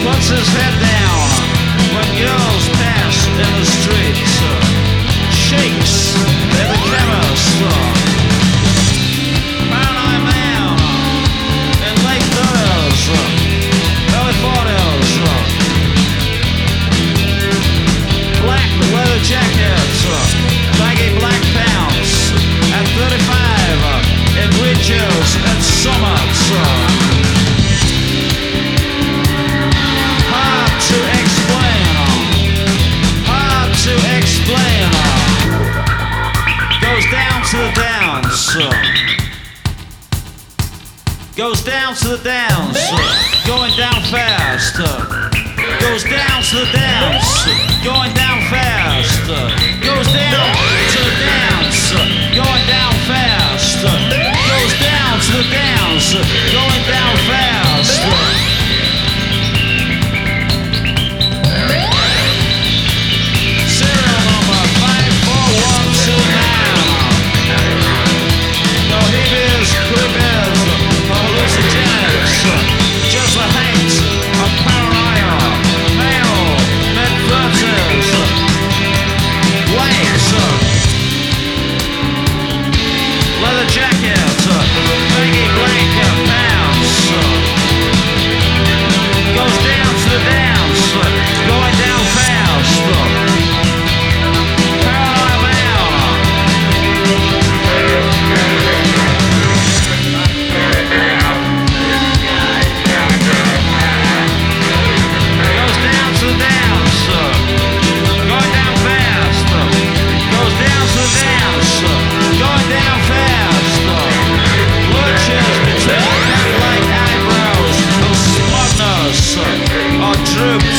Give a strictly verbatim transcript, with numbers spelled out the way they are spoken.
puts his head down when girls pass in the streets, shakes in the chemist, paranoid man in late thirties, early forties, black leather jackets, baggy black pants, at thirty-five in Bridges and Summits. Hard to explain, hard to explain. Goes down to the downs, goes down to the downs, going down fast. Goes down to the downs, going down fast. Goes down to the downs, going down fast. Goes down to the downs, going down fast. Serial number five four one two nine. No hippies, creepies, or hallucinogenics. Just a hate of paranoia. Male, mid-thirties, legs, leather jacket, baggy blanket pants. Goes down to the dance, going down fast. Paranoia man. Goes down to the dance, going down fast. Goes down to the dance, going down fast. Butchers between like eyebrows, no smugness or droop.